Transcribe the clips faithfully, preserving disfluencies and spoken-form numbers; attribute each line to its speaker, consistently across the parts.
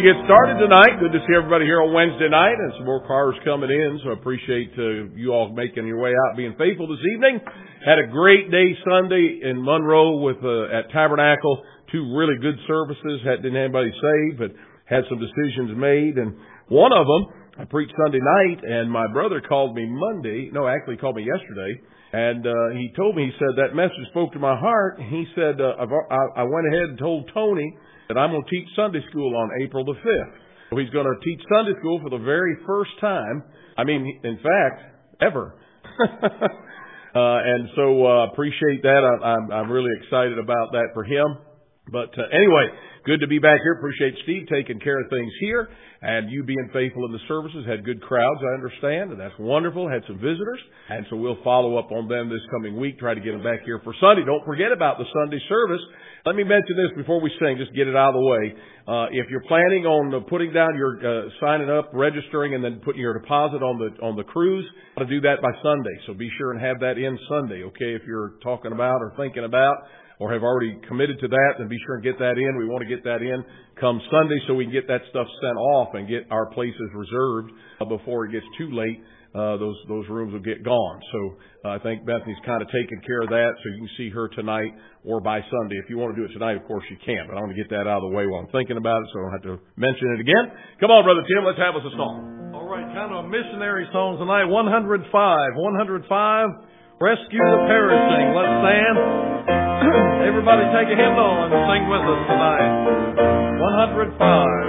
Speaker 1: get started tonight. Good to see everybody here on Wednesday night, and some more cars coming in, so I appreciate uh, you all making your way out, being faithful this evening. Had a great day Sunday in Monroe with uh, at Tabernacle. Two really good services. Had, didn't have anybody saved, but had some decisions made. And one of them, I preached Sunday night, and my brother called me Monday. No, actually called me yesterday. And uh, he told me, he said, that message spoke to my heart. He said, uh, I've, I, I went ahead and told Tony that I'm going to teach Sunday school on April the fifth. So he's going to teach Sunday school for the very first time. I mean, in fact, ever. uh, and so uh, appreciate that. I, I'm, I'm really excited about that for him. But uh, anyway, good to be back here. Appreciate Steve taking care of things here and you being faithful in the services. Had good crowds, I understand, and that's wonderful. Had some visitors, and so we'll follow up on them this coming week, try to get them back here for Sunday. Don't forget about the Sunday service. Let me mention this before we sing, just get it out of the way. Uh, if you're planning on uh, putting down your, uh, signing up, registering, and then putting your deposit on the, on the cruise, to do that by Sunday. So be sure and have that in Sunday, okay? If you're talking about or thinking about or have already committed to that, then be sure and get that in. We want to get that in come Sunday so we can get that stuff sent off and get our places reserved uh, before it gets too late. Uh, those those rooms will get gone. So uh, I think Bethany's kind of taking care of that, so you can see her tonight or by Sunday. If you want to do it tonight, of course you can, but I want to get that out of the way while I'm thinking about it, so I don't have to mention it again. Come on, Brother Tim, let's have us a song.
Speaker 2: All right, kind of a missionary song tonight, one hundred five. one hundred five, Rescue the Perishing. Let's stand. Everybody take a hymnal and sing with us tonight. one hundred five.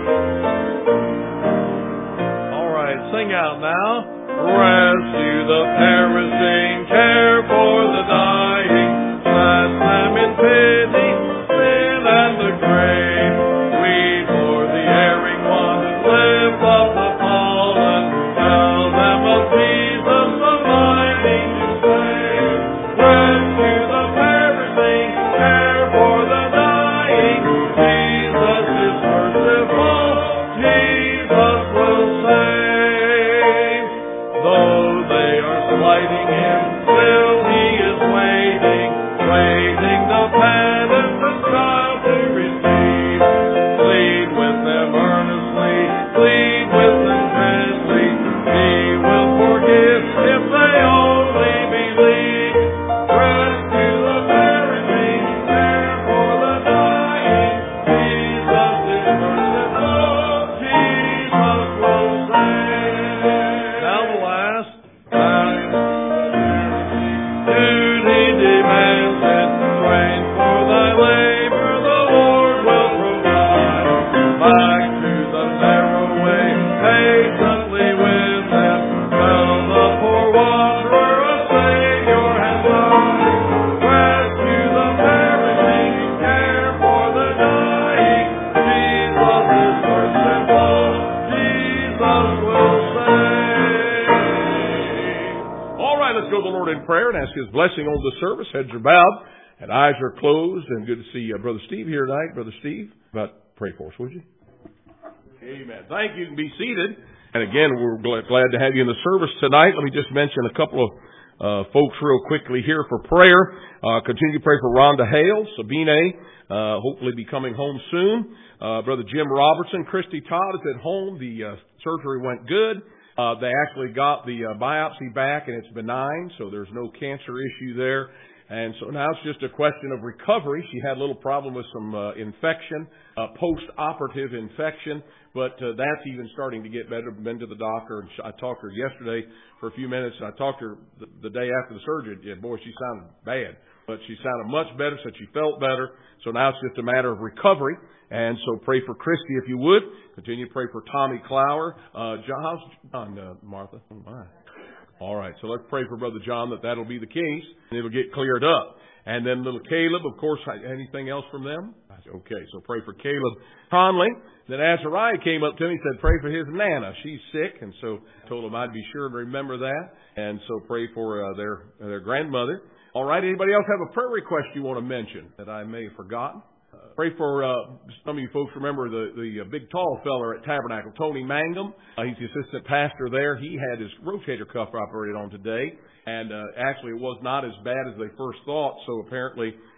Speaker 2: All right, sing out now. Rescue the perishing, care for the dying, bless them in pity, sin and the grave. Plead for the erring ones, lift up the fallen, tell them of Jesus, the mighty to save. Rescue the perishing, care for the dying, Jesus is merciful, Jesus will save. Though they are slighting him, still he is waiting, waiting the penitent child to receive. Plead with them earnestly, plead with them gently. He will forgive if they only believe. Rescue the perishing, care for the dying. Jesus is merciful, Jesus will save. Now the last time, duty demands it. Train for thy labor, the Lord will provide. Back to the narrow way, patiently with them. Tell the poor wanderer a Savior has died. Rescue the perishing, care for the dying. Jesus is merciful, Jesus will save.
Speaker 1: All right, let's go to the Lord in prayer and ask His blessing on the service. Heads are bowed and eyes are closed. And good to see uh, Brother Steve here tonight. Brother Steve, but pray for us, would you? Amen. Thank you. You can be seated. And again, we're glad, glad to have you in the service tonight. Let me just mention a couple of uh, folks real quickly here for prayer. Uh, continue to pray for Rhonda Hale, Sabine, uh, hopefully be coming home soon. Uh, Brother Jim Robertson, Christy Todd is at home. The uh, surgery went good. Uh, they actually got the uh, biopsy back, and it's benign, so there's no cancer issue there. And so now it's just a question of recovery. She had a little problem with some uh, infection, uh, post-operative infection, but uh, that's even starting to get better. Been to the doctor, and I talked to her yesterday for a few minutes, and I talked to her the, the day after the surgery. Yeah, boy, she sounded bad, but she sounded much better, said she felt better. So now it's just a matter of recovery. And so pray for Christy if you would. Continue to pray for Tommy Clower. Uh, John, how's John, uh, Martha? Oh, my. All right, so let's pray for Brother John that that'll be the case, and it'll get cleared up. And then little Caleb, of course, anything else from them? Okay, so pray for Caleb Conley. Then Azariah came up to me and said, pray for his Nana. She's sick, and so I told him I'd be sure to remember that. And so pray for uh, their their grandmother. All right, anybody else have a prayer request you want to mention that I may have forgotten? Uh, pray for, uh, some of you folks remember the, the uh, big tall feller at Tabernacle, Tony Mangum. Uh, he's the assistant pastor there. He had his rotator cuff operated on today. And uh, actually it was not as bad as they first thought. So apparently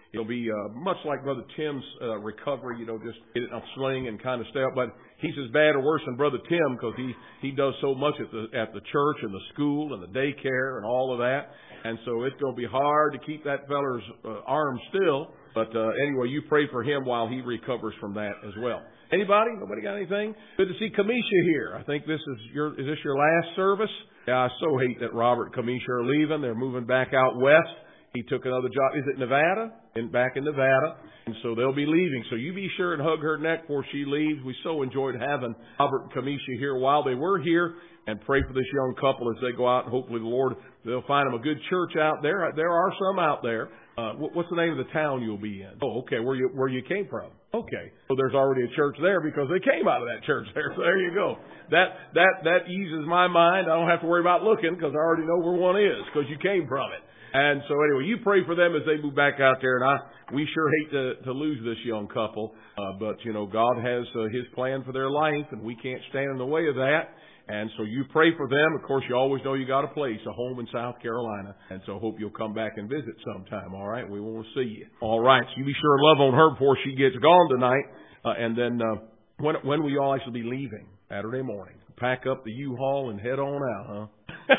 Speaker 1: It'll be uh, much like Brother Tim's uh, recovery, you know, just get it in a sling and kind of stay up. But he's as bad or worse than Brother Tim because he, he does so much at the at the church and the school and the daycare and all of that. And so it's going to be hard to keep that feller's uh, arm still. But uh, anyway, you pray for him while he recovers from that as well. Anybody? Nobody got anything? Good to see Kamisha here. I think this is your, is this your last service? Yeah, I so hate that Robert and Kamisha are leaving. They're moving back out west. He took another job. Is it Nevada? In, back in Nevada. And so they'll be leaving. So you be sure and hug her neck before she leaves. We so enjoyed having Robert and Kamisha here while they were here. And pray for this young couple as they go out. And hopefully the Lord, they'll find them a good church out there. There are some out there. Uh, what's the name of the town you'll be in? Oh, okay. Where you, where you came from. Okay. So there's already a church there because they came out of that church there. So there you go. That, that, that eases my mind. I don't have to worry about looking because I already know where one is because you came from it. And so anyway, you pray for them as they move back out there. And I, we sure hate to, to lose this young couple. Uh, but you know, God has uh, His plan for their life and we can't stand in the way of that. And so you pray for them. Of course, you always know you got a place, a home in South Carolina. And so hope you'll come back and visit sometime. All right. We want to see you. All right. So you be sure and love on her before she gets gone tonight. Uh, and then, uh, when, when will you all actually be leaving? Saturday morning. Pack up the U-Haul and head on out, huh?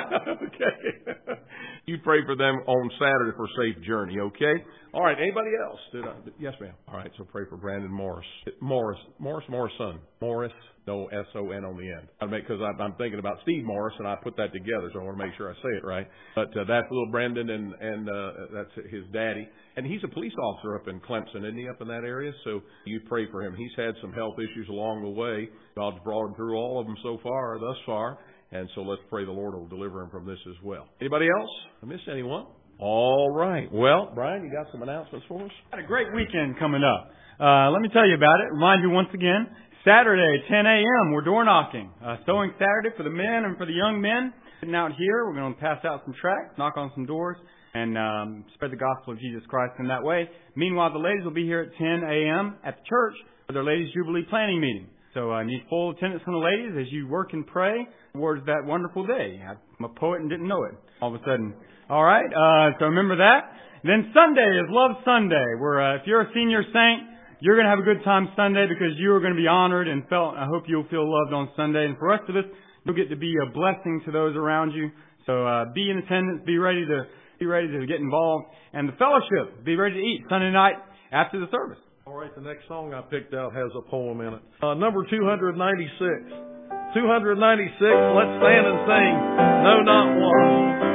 Speaker 1: Okay. You pray for them on Saturday for a safe journey, okay? All right. Anybody else? Did I, yes, ma'am. All right. So pray for Brandon Morris. Morris. Morris. Morrison. Morris. No S O N on the end. I make because I'm, I'm thinking about Steve Morris, and I put that together, so I want to make sure I say it right. But uh, that's little Brandon, and and uh, that's his daddy, and he's a police officer up in Clemson, isn't he? Up in that area, so you pray for him. He's had some health issues along the way. God's brought him through all of them so far, thus far, and so let's pray the Lord will deliver him from this as well. Anybody else? I missed anyone? All right. Well, Brian, you got some announcements for us?
Speaker 3: Got a great weekend coming up. Uh, let me tell you about it. Remind you once again. Saturday, ten a.m., we're door knocking. Uh, sewing Saturday for the men and for the young men. Sitting out here, we're going to pass out some tracts, knock on some doors, and um, spread the gospel of Jesus Christ in that way. Meanwhile, the ladies will be here at ten a.m. at the church for their Ladies' Jubilee planning meeting. So I uh, need full attendance from the ladies as you work and pray towards that wonderful day. I'm a poet and didn't know it all of a sudden. All right, uh, so remember that. Then Sunday is Love Sunday, where uh, if you're a senior saint, you're going to have a good time Sunday because you are going to be honored and felt. I hope you'll feel loved on Sunday. And for the rest of us, you'll get to be a blessing to those around you. So uh, be in attendance. Be ready to be ready to get involved. And the fellowship, be ready to eat Sunday night after the service.
Speaker 4: All right, the next song I picked out has a poem in it. Uh, number two ninety-six. two ninety-six, let's stand and sing, No, Not One.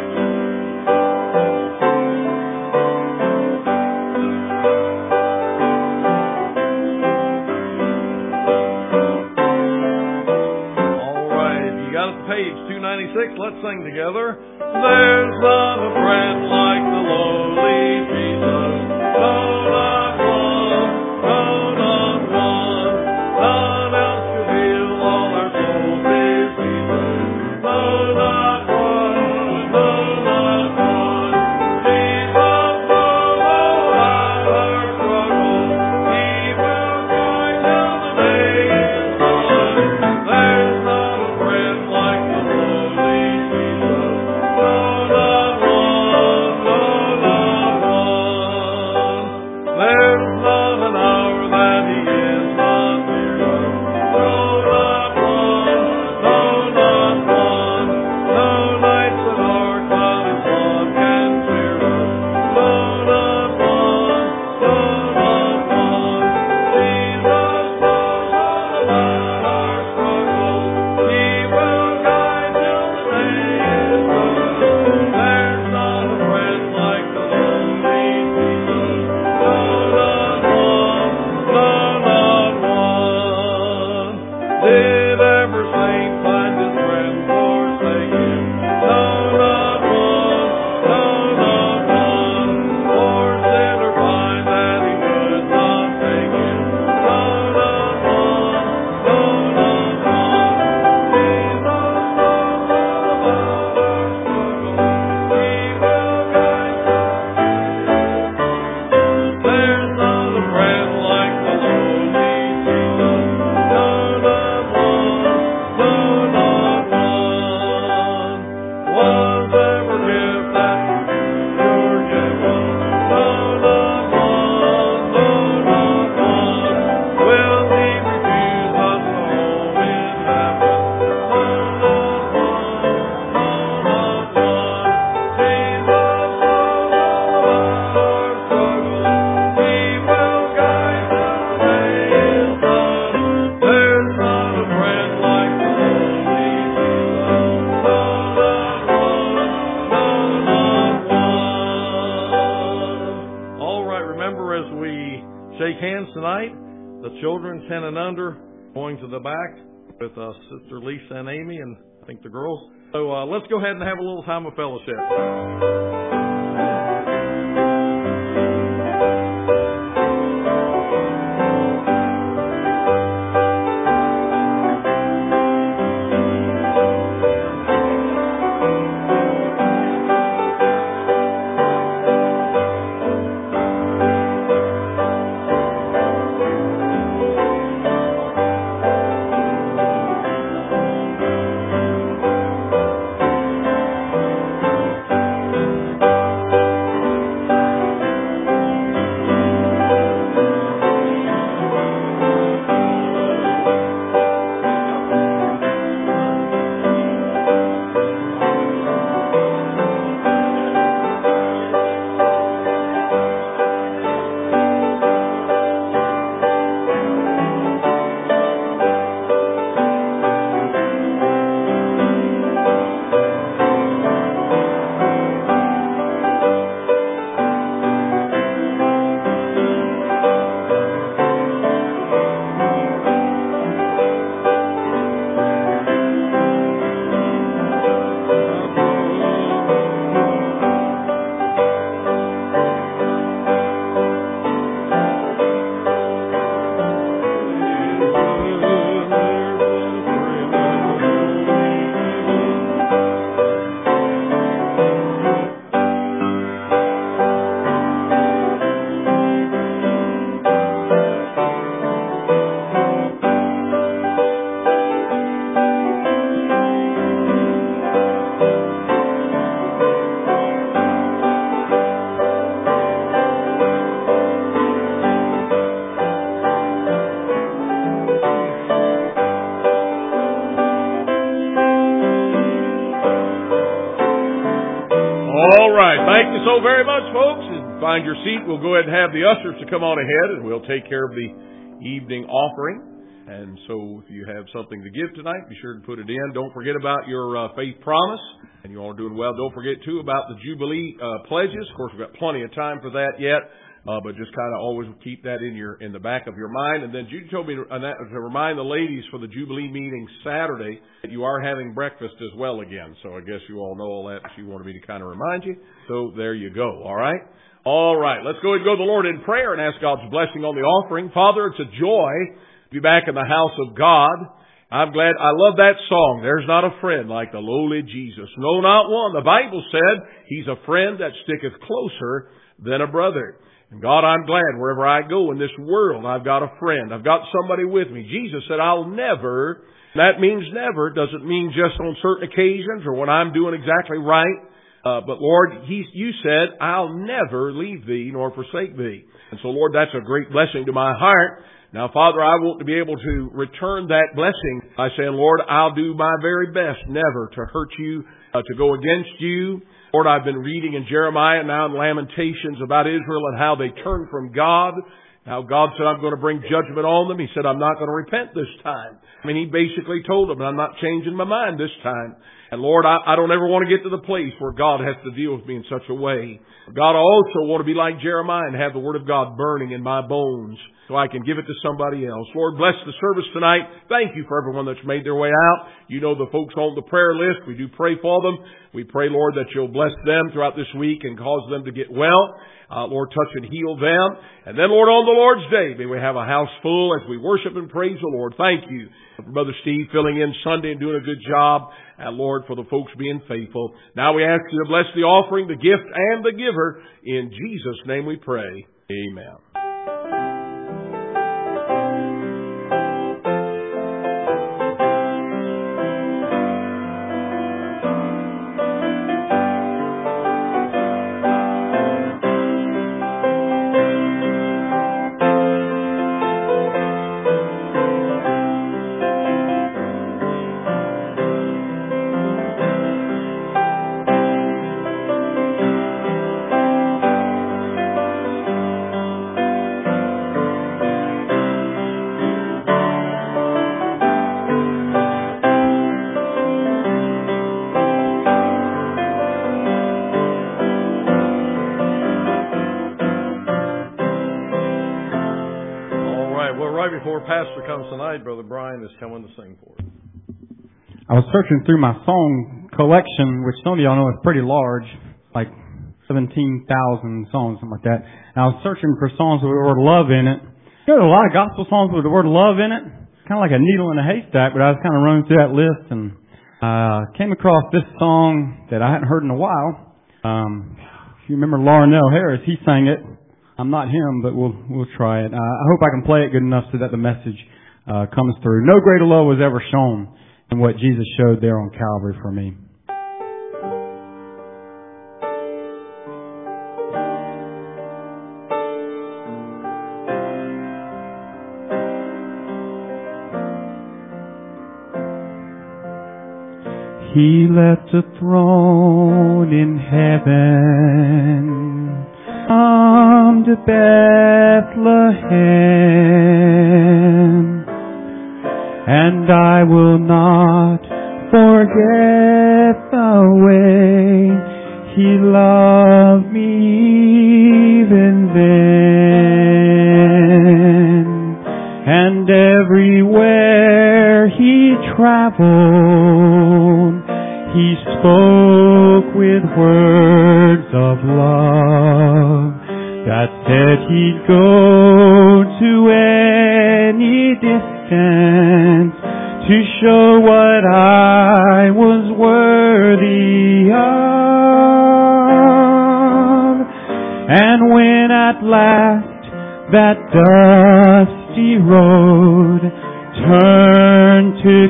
Speaker 4: Page two ninety-six, let's sing together. There's not a friend like the lowly Jesus. No, not one. No, not one. None else could heal all our soul diseases. No, not one. No, not one. Jesus knows all our struggles. He will guide till the day is done. There's not a friend like the lowly Jesus. No, not one. No, not tonight. The children ten and under going to the back with uh, Sister Lisa and Amy and I think the girls. So uh, let's go ahead and have a little time of fellowship.
Speaker 1: Thank you so very much, folks. And find your seat. We'll go ahead and have the ushers to come on ahead, and we'll take care of the evening offering. And so if you have something to give tonight, be sure to put it in. Don't forget about your uh, faith promise. And you all are doing well. Don't forget, too, about the Jubilee uh, pledges. Of course, we've got plenty of time for that yet. Uh, but just kind of always keep that in your in the back of your mind. And then Judy told me to, uh, to remind the ladies for the Jubilee meeting Saturday that you are having breakfast as well again. So I guess you all know all that. She wanted me to kind of remind you. So there you go. All right? All right. Let's go ahead and go to the Lord in prayer and ask God's blessing on the offering. Father, it's a joy to be back in the house of God. I'm glad. I love that song. There's not a friend like the lowly Jesus. No, not one. The Bible said He's a friend that sticketh closer than a brother. And God, I'm glad wherever I go in this world, I've got a friend. I've got somebody with me. Jesus said, I'll never, that means never, doesn't mean just on certain occasions or when I'm doing exactly right. Uh, but Lord, he, you said, I'll never leave thee nor forsake thee. And so Lord, that's a great blessing to my heart. Now Father, I want to be able to return that blessing by saying, Lord, I'll do my very best never to hurt you, uh, to go against you. Lord, I've been reading in Jeremiah, now in Lamentations, about Israel and how they turned from God. How God said, I'm going to bring judgment on them. He said, I'm not going to repent this time. I mean, He basically told them, I'm not changing my mind this time. And Lord, I, I don't ever want to get to the place where God has to deal with me in such a way. God, I also want to be like Jeremiah and have the Word of God burning in my bones so I can give it to somebody else. Lord, bless the service tonight. Thank you for everyone that's made their way out. You know the folks on the prayer list. We do pray for them. We pray, Lord, that you'll bless them throughout this week and cause them to get well. Uh, Lord, touch and heal them. And then, Lord, on the Lord's Day, may we have a house full as we worship and praise the Lord. Thank you for Brother Steve filling in Sunday and doing a good job. And, Lord, for the folks being faithful. Now we ask you to bless the offering, the gift, and the giver. In Jesus' name we pray. Amen.
Speaker 4: tonight. Brother Brian is coming to sing for us.
Speaker 3: I was searching through my song collection, which some of y'all know is pretty large, like seventeen thousand songs, something like that. And I was searching for songs with the word love in it. You know, a lot of gospel songs with the word love in it. Kind of like a needle in a haystack, but I was kind of running through that list and uh came across this song that I hadn't heard in a while. Um, if you remember Larnell Harris, he sang it. I'm not him, but we'll we'll try it. Uh, I hope I can play it good enough so that the message uh comes through. No greater love was ever shown than what Jesus showed there on Calvary for me. He left a throne in heaven, come to Bethlehem, and I will not forget the way He loved me even then, and everywhere He traveled, He spoke with words of love that said He'd go to any distance to show what I was worthy of. And when at last that dusty road turned to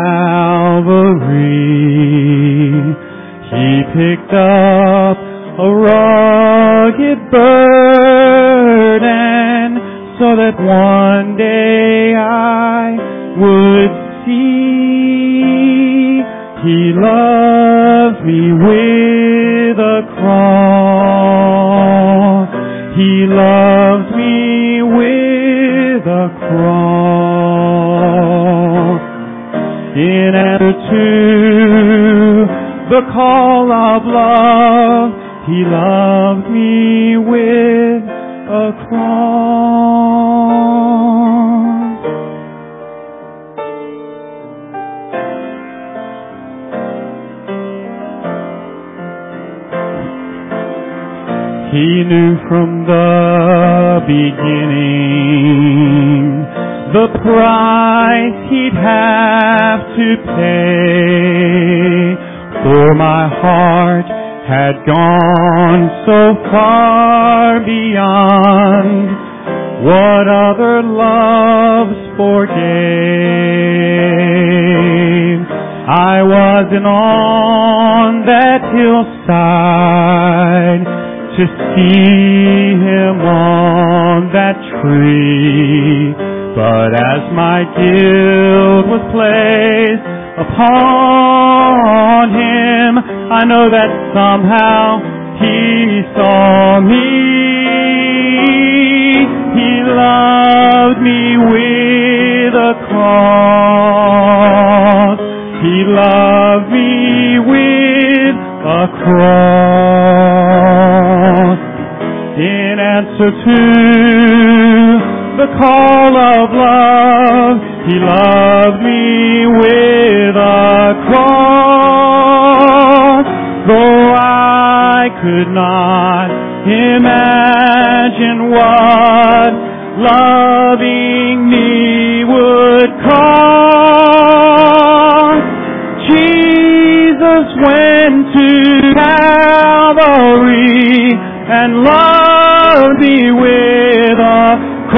Speaker 3: Calvary, He picked up a rugged burden so that one day I would see He loves me with a cross. He loves me with a cross. In answer to the call of love, He loved me with a cross. He knew from the beginning the price He'd have to pay, for my heart had gone so far beyond what other loves forgave. I wasn't on that hillside to see Him on that tree, but as my guilt was placed upon Him, I know that somehow He saw me. He loved me with a cross. He loved me with a cross. In answer to the call of love, He loved me with a cross. Though I could not imagine what loving me would cost, Jesus went to Calvary and loved me with a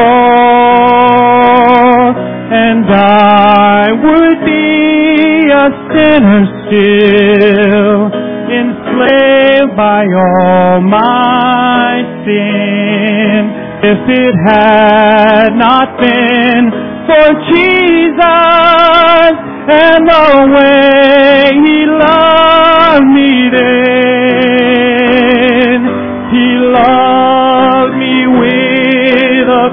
Speaker 3: cross, and I would be a sinner still, enslaved by all my sin, if it had not been for Jesus and the way He loved me then. He loved me with a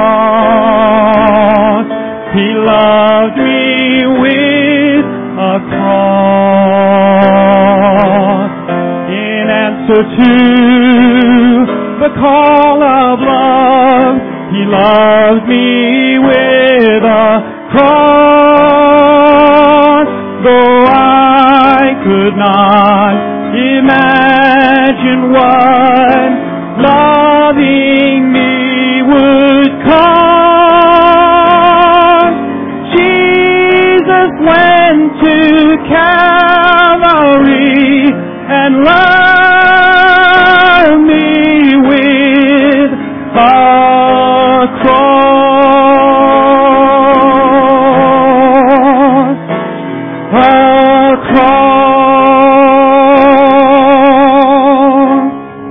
Speaker 3: cross. He loved me with a cross. In answer to the call of love, He loved me with a cross, though I could not imagine what loving me would cost. Jesus went to Calvary and loved me with a cross, a cross.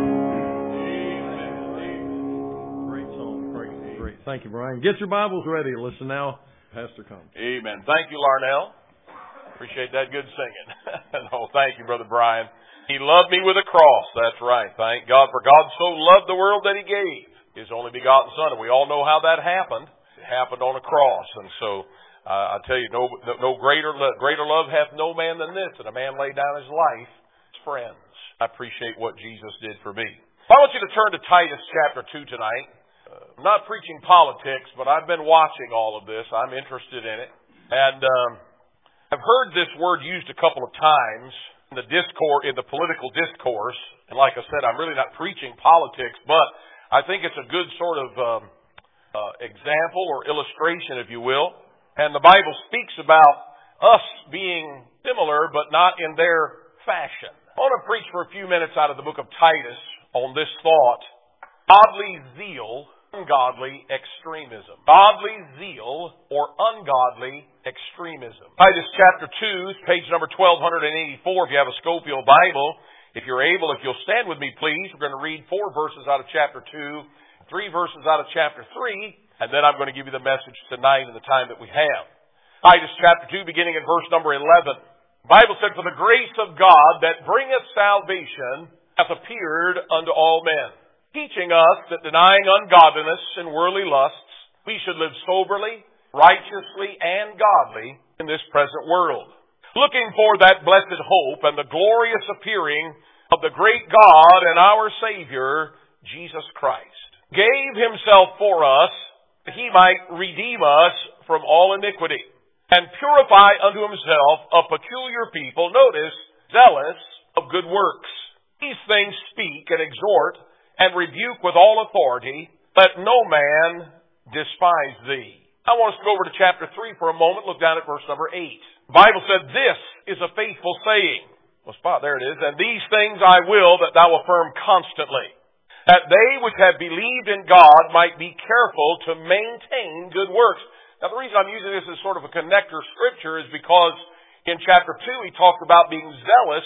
Speaker 4: Great song. Great, great. Thank you, Brian. Get your Bibles ready. Listen now. Pastor comes.
Speaker 1: Amen. Thank you, Larnell. Appreciate that good singing. Oh, thank you, Brother Brian. He loved me with a cross. That's right. Thank God. For God so loved the world that He gave His only begotten Son. And we all know how that happened. It happened on a cross. And so, uh, I tell you, no, no greater, greater love hath no man than this, that a man lay down his life for his friends. I appreciate what Jesus did for me. I want you to turn to Titus chapter two tonight. Uh, I'm not preaching politics, but I've been watching all of this. I'm interested in it. And, um, I've heard this word used a couple of times in the discourse, in the political discourse. And like I said, I'm really not preaching politics, but I think it's a good sort of um, uh, example or illustration, if you will. And the Bible speaks about us being similar, but not in their fashion. I want to preach for a few minutes out of the book of Titus on this thought: godly zeal, ungodly extremism. Godly zeal or ungodly extremism. Titus chapter two, page number twelve eighty-four, if you have a Scofield Bible. If you're able, if you'll stand with me, please. We're going to read four verses out of chapter two, three verses out of chapter three, and then I'm going to give you the message tonight in the time that we have. Titus chapter two, beginning in verse number eleven. The Bible said, "For the grace of God that bringeth salvation hath appeared unto all men, teaching us that denying ungodliness and worldly lusts, we should live soberly, righteously, and godly in this present world, looking for that blessed hope and the glorious appearing of the great God and our Savior, Jesus Christ, gave Himself for us, that He might redeem us from all iniquity, and purify unto Himself a peculiar people," notice, "zealous of good works. These things speak and exhort and rebuke with all authority. Let no man despise thee." I want us to go over to chapter three for a moment. Look down at verse number eight. The Bible said, "This is a faithful saying." Well, spot, there it is. "And these things I will that thou affirm constantly, that they which have believed in God might be careful to maintain good works." Now, the reason I'm using this as sort of a connector scripture is because in chapter two he talks about being zealous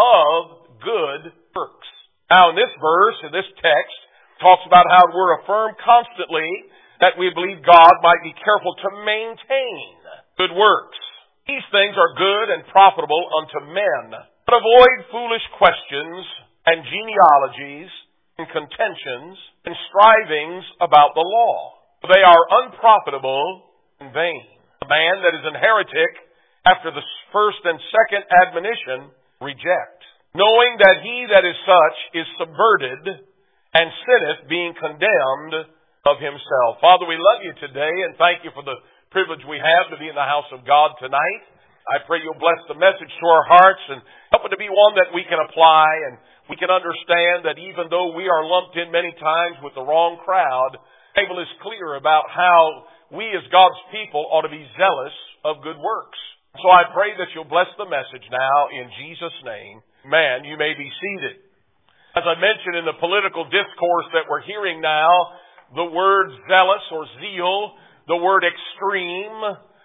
Speaker 1: of good works. Now, in this verse, in this text, it talks about how we're affirmed constantly that we believe God might be careful to maintain good works. "These things are good and profitable unto men. But avoid foolish questions and genealogies and contentions and strivings about the law. For they are unprofitable and vain. The man that is an heretic after the first and second admonition reject, knowing that he that is such is subverted and sinneth, being condemned of himself." Father, we love you today and thank you for the privilege we have to be in the house of God tonight. I pray you'll bless the message to our hearts and help it to be one that we can apply and we can understand that even though we are lumped in many times with the wrong crowd, the Bible is clear about how we as God's people ought to be zealous of good works. So I pray that you'll bless the message now in Jesus' name. Man, you may be seated. As I mentioned in the political discourse that we're hearing now, the word zealous or zeal, the word extreme,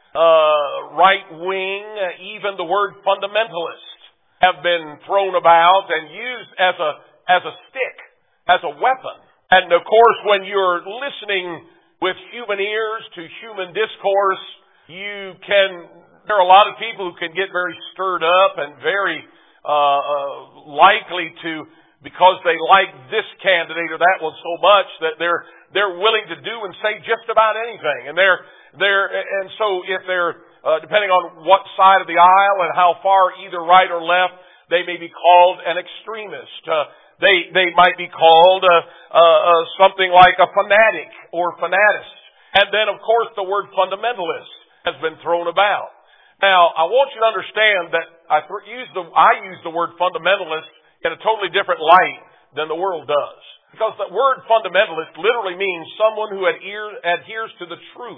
Speaker 1: uh, right-wing, even the word fundamentalist have been thrown about and used as a, as a stick, as a weapon. And of course, when you're listening with human ears to human discourse, you can, there are a lot of people who can get very stirred up and very uh, uh, likely to, because they like this candidate or that one so much that they're they're willing to do and say just about anything. And they're they're and so if they're uh, depending on what side of the aisle and how far either right or left, they may be called an extremist. Uh, they they might be called uh, uh, uh, something like a fanatic or fanatist. And then of course the word fundamentalist. has been thrown about. Now, I want you to understand that I th- use the I use the word fundamentalist in a totally different light than the world does. Because the word fundamentalist literally means someone who adhere, adheres to the truth.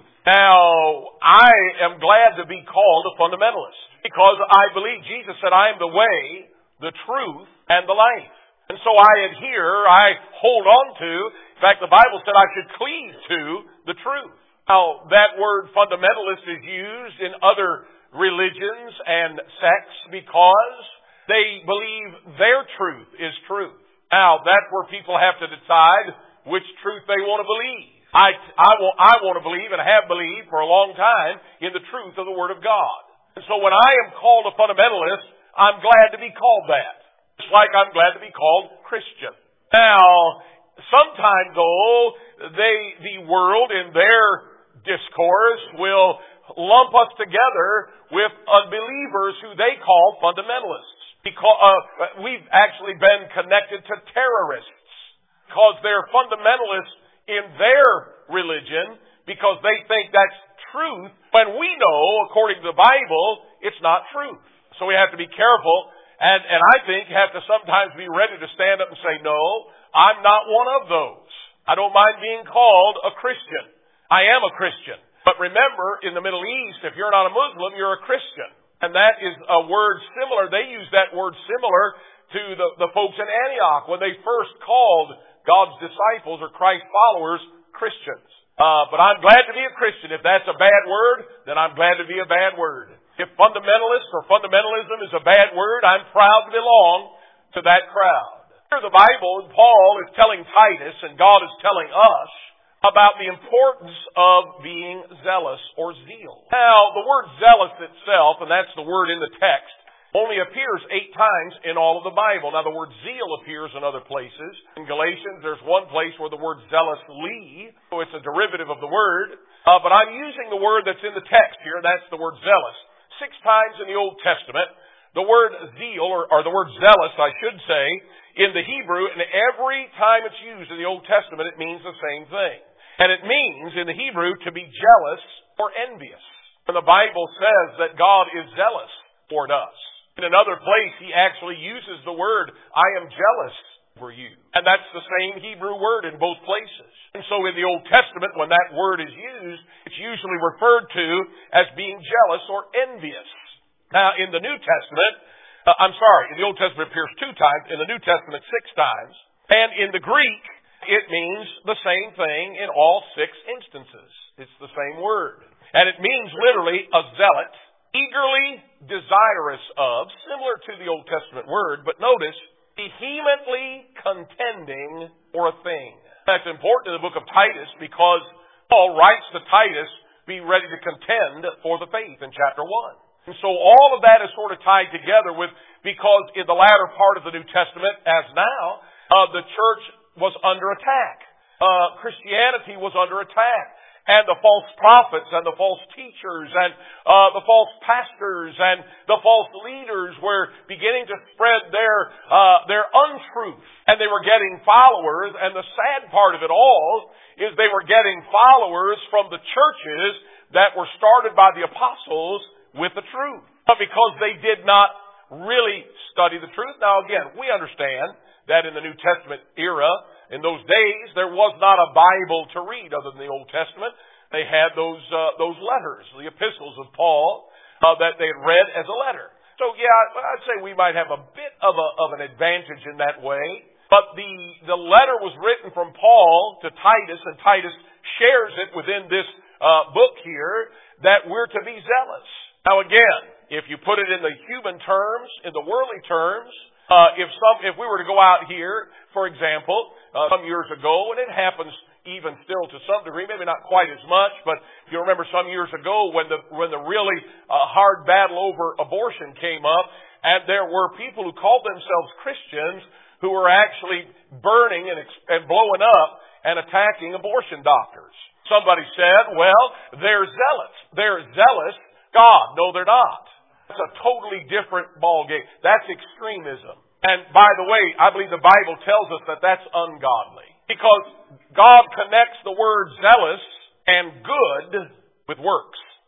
Speaker 1: Now, I am glad to be called a fundamentalist because I believe Jesus said, I am the way, the truth, and the life. And so I adhere, I hold on to. In fact, the Bible said I should cleave to the truth. Now, that word fundamentalist is used in other religions and sects because they believe their truth is truth. Now, that's where people have to decide which truth they want to believe. I, I, want, I want to believe and have believed for a long time in the truth of the Word of God. And so when I am called a fundamentalist, I'm glad to be called that. Just like I'm glad to be called Christian. Now, sometimes though, they, the world in their discourse will lump us together with unbelievers who they call fundamentalists. Because uh, we've actually been connected to terrorists because they're fundamentalists in their religion because they think that's truth when we know, according to the Bible, it's not truth. So we have to be careful and, and I think have to sometimes be ready to stand up and say, no, I'm not one of those. I don't mind being called a Christian. I am a Christian. But remember, in the Middle East, if you're not a Muslim, you're a Christian. And that is a word similar. They use that word similar to the, the folks in Antioch when they first called God's disciples or Christ followers Christians. Uh, but I'm glad to be a Christian. If that's a bad word, then I'm glad to be a bad word. If fundamentalist or fundamentalism is a bad word, I'm proud to belong to that crowd. Here the Bible, Paul is telling Titus, and God is telling us, about the importance of being zealous or zeal. Now, the word zealous itself, and that's the word in the text, only appears eight times in all of the Bible. Now, the word zeal appears in other places. In Galatians, there's one place where the word zealously, so it's a derivative of the word. Uh, but I'm using the word that's in the text here, that's the word zealous. Six times in the Old Testament, the word zeal, or, or the word zealous, I should say, in the Hebrew, and every time it's used in the Old Testament, it means the same thing. And it means, in the Hebrew, to be jealous or envious. And the Bible says that God is zealous toward us. In another place, He actually uses the word, I am jealous for you. And that's the same Hebrew word in both places. And so in the Old Testament, when that word is used, it's usually referred to as being jealous or envious. Now, in the New Testament, uh, I'm sorry, in the Old Testament it appears two times, in the New Testament six times. And in the Greek, it means the same thing in all six instances. It's the same word. And it means literally a zealot, eagerly desirous of, similar to the Old Testament word, but notice, vehemently contending for a thing. That's important in the book of Titus because Paul writes to Titus, be ready to contend for the faith in chapter one. And so all of that is sort of tied together with, because in the latter part of the New Testament, as now, uh, the church was under attack. Uh, Christianity was under attack. And the false prophets and the false teachers and uh, the false pastors and the false leaders were beginning to spread their uh, their untruth. And they were getting followers. And the sad part of it all is they were getting followers from the churches that were started by the apostles with the truth. But because they did not really study the truth. Now again, we understand that in the New Testament era, in those days, there was not a Bible to read other than the Old Testament. They had those uh, those letters, the epistles of Paul, uh, that they had read as a letter. So yeah, I'd say we might have a bit of a of an advantage in that way. But the the letter was written from Paul to Titus, and Titus shares it within this uh, book here that we're to be zealous. Now again, if you put it in the human terms, in the worldly terms, uh, if some if we were to go out here, for example, uh, some years ago, and it happens even still to some degree, maybe not quite as much, but if you remember some years ago when the when the really uh, hard battle over abortion came up, and there were people who called themselves Christians who were actually burning and, and blowing up and attacking abortion doctors. Somebody said, well, they're zealots. They're zealous. God, no, they're not. That's a totally different ballgame. That's extremism. And by the way, I believe the Bible tells us that that's ungodly. Because God connects the word zealous and good with works.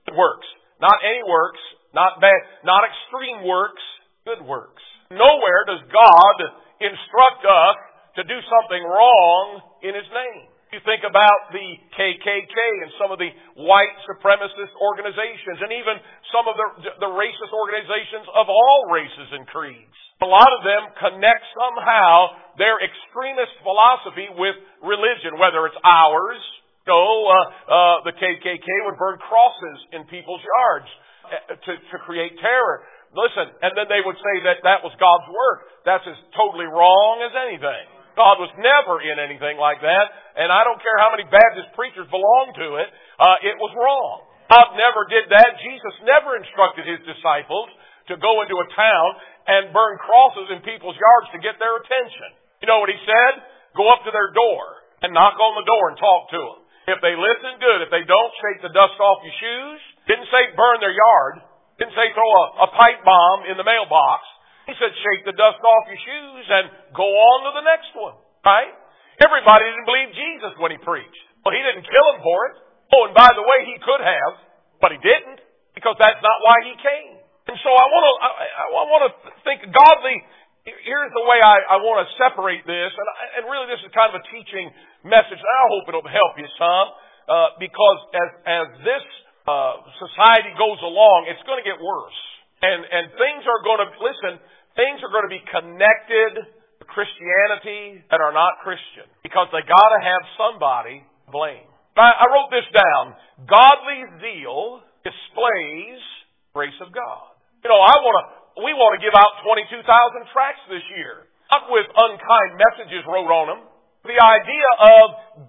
Speaker 1: Good works. Not any works. Not bad. Not extreme works. Good works. Nowhere does God instruct us to do something wrong in His name. You think about the K K K and some of the white supremacist organizations and even some of the, the racist organizations of all races and creeds. A lot of them connect somehow their extremist philosophy with religion, whether it's ours. You know, uh, uh, the K K K would burn crosses in people's yards to, to create terror. Listen, and then they would say that that was God's work. That's as totally wrong as anything. God was never in anything like that, and I don't care how many Baptist preachers belong to it, uh, it was wrong. God never did that. Jesus never instructed His disciples to go into a town and burn crosses in people's yards to get their attention. You know what He said? Go up to their door and knock on the door and talk to them. If they listen, good. If they don't, shake the dust off your shoes. Didn't say burn their yard. Didn't say throw a, a pipe bomb in the mailbox. He said, shake the dust off your shoes and go on to the next one. Right? Everybody didn't believe Jesus when He preached. Well, He didn't kill them for it. Oh, and by the way, He could have, but He didn't, because that's not why He came. And so I want to, I, I want to think godly. Here's the way I, I want to separate this, and, and really this is kind of a teaching message. I hope it'll help you some, uh, because as as this uh, society goes along, it's going to get worse, and and things are going to listen. Things are going to be connected to Christianity that are not Christian, because they got to have somebody to blame. I, I wrote this down. Godly zeal displays the grace of God. You know, I want to. We want to give out twenty-two thousand tracts this year, not with unkind messages wrote on them. The idea of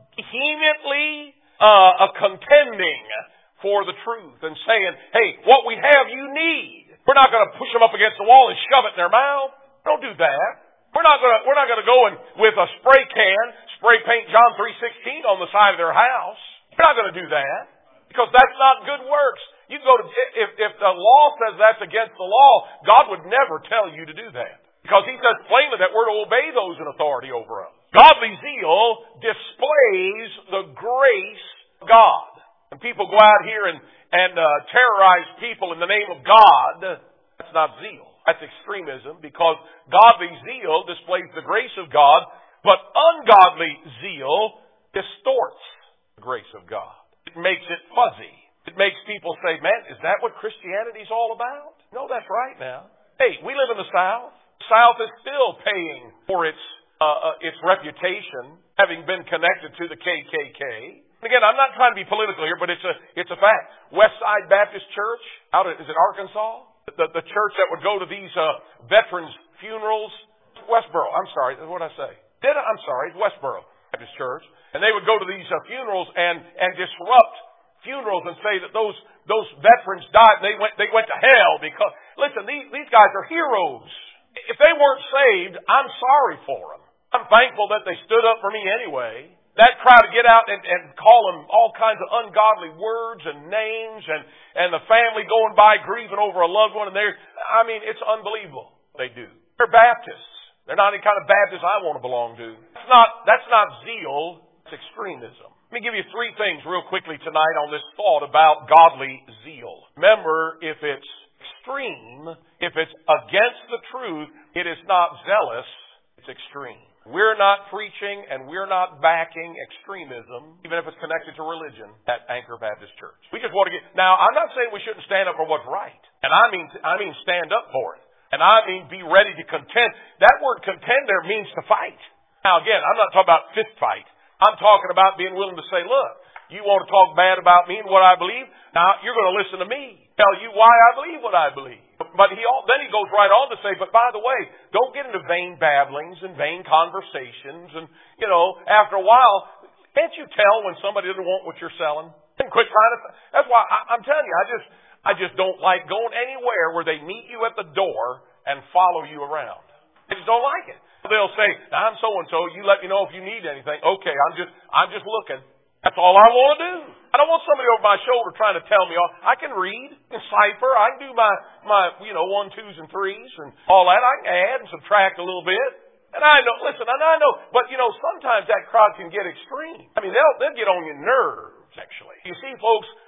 Speaker 1: vehemently uh, a contending for the truth and saying, "Hey, what we have, you need." We're not going to push them up against the wall and shove it in their mouth. Don't do that. We're not going to, we're not going to go and with a spray can, spray paint John three sixteen on the side of their house. We're not going to do that, because that's not good works. You go to, if, if the law says that's against the law, God would never tell you to do that, because He says plainly that we're to obey those in authority over us. Godly zeal displays the grace of God. When people go out here and and uh, terrorize people in the name of God, that's not zeal. That's extremism, because godly zeal displays the grace of God, but ungodly zeal distorts the grace of God. It makes it fuzzy. It makes people say, man, is that what Christianity's all about? No, that's right now. Hey, we live in the South. The South is still paying for its uh, uh, its reputation, having been connected to the K K K. Again, I'm not trying to be political here, but it's a it's a fact. Westside Baptist Church, out of, is it Arkansas? The, the church that would go to these uh, veterans' funerals. Westboro, I'm sorry, what did I say? Did I? I'm sorry, it's Westboro Baptist Church. And they would go to these uh, funerals and, and disrupt funerals and say that those those veterans died and they went they went to hell because, listen, these, these guys are heroes. If they weren't saved, I'm sorry for them. I'm thankful that they stood up for me anyway. That crowd to get out and, and call them all kinds of ungodly words and names, and, and the family going by grieving over a loved one, and they're, I mean, it's unbelievable what they do. They're Baptists. They're not any kind of Baptist I want to belong to. It's not, that's not zeal, it's extremism. Let me give you three things real quickly tonight on this thought about godly zeal. Remember, if it's extreme, if it's against the truth, it is not zealous, it's extreme. We're not preaching and we're not backing extremism, even if it's connected to religion, at Anchor Baptist Church. We just want to get... Now, I'm not saying we shouldn't stand up for what's right. And I mean, I mean stand up for it. And I mean be ready to contend. That word contend there means to fight. Now, again, I'm not talking about fist fight. I'm talking about being willing to say, look, you want to talk bad about me and what I believe? Now, you're going to listen to me. Tell you why I believe what I believe. But he then he goes right on to say, but by the way, don't get into vain babblings and vain conversations. And, you know, after a while, can't you tell when somebody doesn't want what you're selling? And quit trying to... That's why I, I'm telling you, I just I just don't like going anywhere where they meet you at the door and follow you around. I just don't like it. They'll say, I'm so-and-so, you let me know if you need anything. Okay, I'm just I'm just looking. That's all I want to do. I don't want somebody over my shoulder trying to tell me all. I can read and cipher. I can do my, my, you know, one, twos, and threes and all that. I can add and subtract a little bit. And I know, listen, and I know, but you know, sometimes that crowd can get extreme. I mean, they'll, they'll get on your nerves, actually. You see, folks,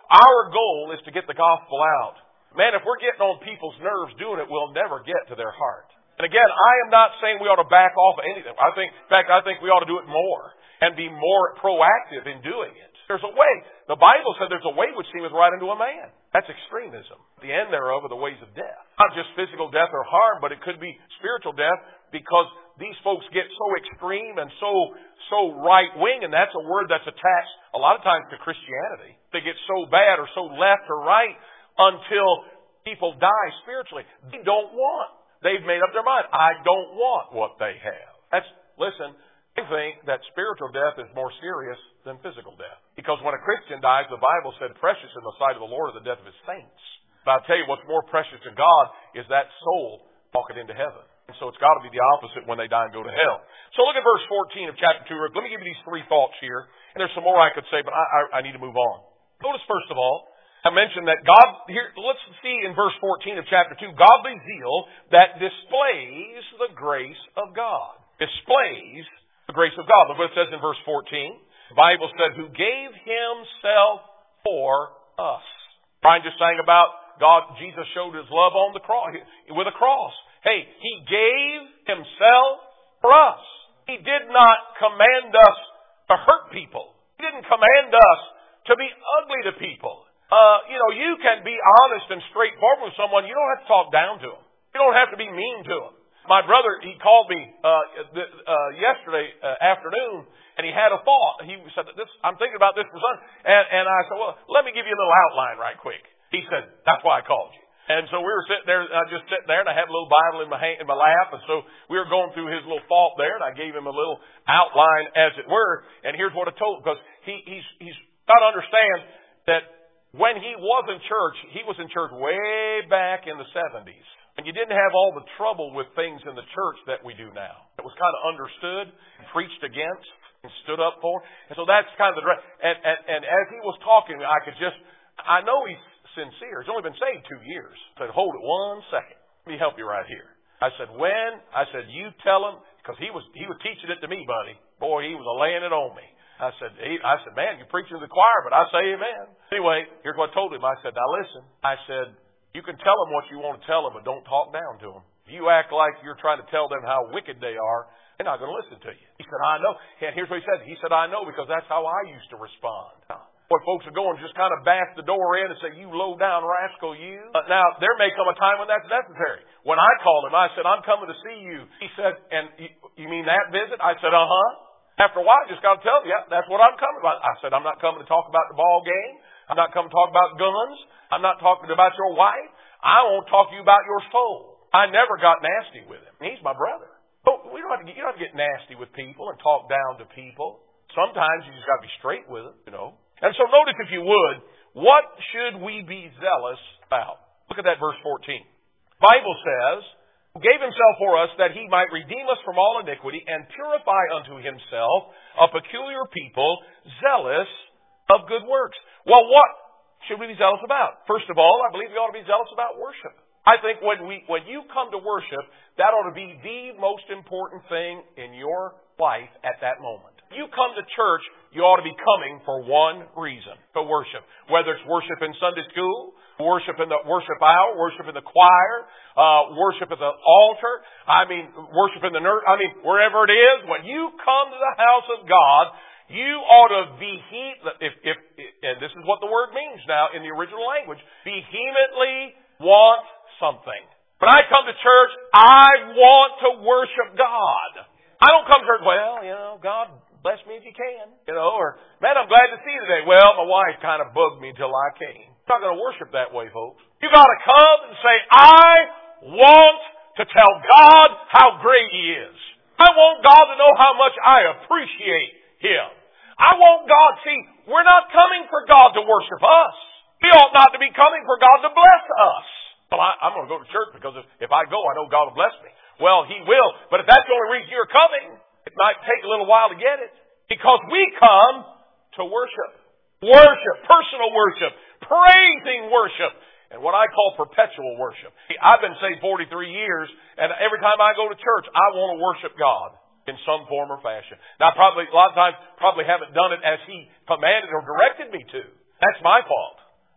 Speaker 1: Our goal is to get the gospel out. Man, if we're getting on people's nerves doing it, we'll never get to their heart. And again, I am not saying we ought to back off of anything. I think, in fact, I think we ought to do it more and be more proactive in doing it. There's a way. The Bible said there's a way which seemeth right unto a man. That's extremism. The end thereof are the ways of death. Not just physical death or harm, but it could be spiritual death, because these folks get so extreme and so so right-wing, and that's a word that's attached a lot of times to Christianity. They get so bad or so left or right until people die spiritually. They don't want. They've made up their mind. I don't want what they have. That's, listen, I think that spiritual death is more serious than physical death. Because when a Christian dies, the Bible said, precious in the sight of the Lord are the death of his saints. But I'll tell you what's more precious to God is that soul walking into heaven. And so it's got to be the opposite when they die and go to hell. So look at verse fourteen of chapter two. Let me give you these three thoughts here. And there's some more I could say, but I, I, I need to move on. Notice, first of all, I mentioned that God, here, let's see in verse fourteen of chapter two, godly zeal that displays the grace of God. Displays the grace of God. Look what it says in verse fourteen. The Bible said, who gave himself for us. Brian just sang about God, Jesus showed his love on the cross, with a cross. Hey, he gave himself for us. He did not command us to hurt people. He didn't command us to be ugly to people. Uh, you know, you can be honest and straightforward with someone. You don't have to talk down to them. You don't have to be mean to them. My brother, he called me uh, uh, yesterday uh, afternoon, and he had a thought. He said, "This, I'm thinking about this for something." And, and I said, well, let me give you a little outline right quick. He said, that's why I called you. And so we were sitting there, I just sitting there, and I had a little Bible in my hand, in my lap, and so we were going through his little thought there, and I gave him a little outline, as it were. And here's what I told him, because he, he's he's got to understand that when he was in church, he was in church way back in the seventies. And you didn't have all the trouble with things in the church that we do now. It was kind of understood, preached against, and stood up for. And so that's kind of the... And, and, and as he was talking, I could just... I know he's sincere. He's only been saved two years. I said, hold it one second. Let me help you right here. I said, when? I said, you tell him, because he was he was teaching it to me, buddy. Boy, he was laying it on me. I said, he, I said, man, you're preaching to the choir, but I say amen. Anyway, here's what I told him. I said, now listen. I said, you can tell them what you want to tell them, but don't talk down to them. If you act like you're trying to tell them how wicked they are, they're not going to listen to you. He said, I know. And here's what he said. He said, I know, because that's how I used to respond. When folks are going, just kind of bash the door in and say, you low-down rascal, you. Uh, now, there may come a time when that's necessary. When I called him, I said, I'm coming to see you. He said, and you, you mean that visit? I said, uh-huh. After a while, I just got to tell him, yeah, that's what I'm coming about. I said, I'm not coming to talk about the ball game. I'm not coming to talk about guns. I'm not talking about your wife. I won't talk to you about your soul. I never got nasty with him. He's my brother. But we don't have to get, you don't have to get nasty with people and talk down to people. Sometimes you just got to be straight with them, you know. And so notice, if you would, what should we be zealous about? Look at that verse fourteen. The Bible says, who gave himself for us that he might redeem us from all iniquity and purify unto himself a peculiar people, zealous of good works. Well, what should we be zealous about? First of all, I believe we ought to be zealous about worship. I think when we when you come to worship, that ought to be the most important thing in your life at that moment. You come to church, you ought to be coming for one reason, to worship. Whether it's worship in Sunday school, worship in the worship hour, worship in the choir, uh, worship at the altar, I mean, worship in the nurse, I mean, wherever it is, when you come to the house of God, you ought to vehemently, if, if, and this is what the word means now in the original language, vehemently want something. When I come to church, I want to worship God. I don't come to church, well, you know, God bless me if you can, you know, or, man, I'm glad to see you today. Well, my wife kind of bugged me until I came. You're not going to worship that way, folks. You got to come and say, I want to tell God how great He is. I want God to know how much I appreciate Him. I want God, see, we're not coming for God to worship us. We ought not to be coming for God to bless us. Well, I, I'm going to go to church because if, if I go, I know God will bless me. Well, He will, but if that's the only reason you're coming, it might take a little while to get it. Because we come to worship. Worship. Personal worship. Praising worship. And what I call perpetual worship. I've been saved forty-three years, and every time I go to church, I want to worship God in some form or fashion. Now, probably, a lot of times, probably haven't done it as He commanded or directed me to. That's my fault.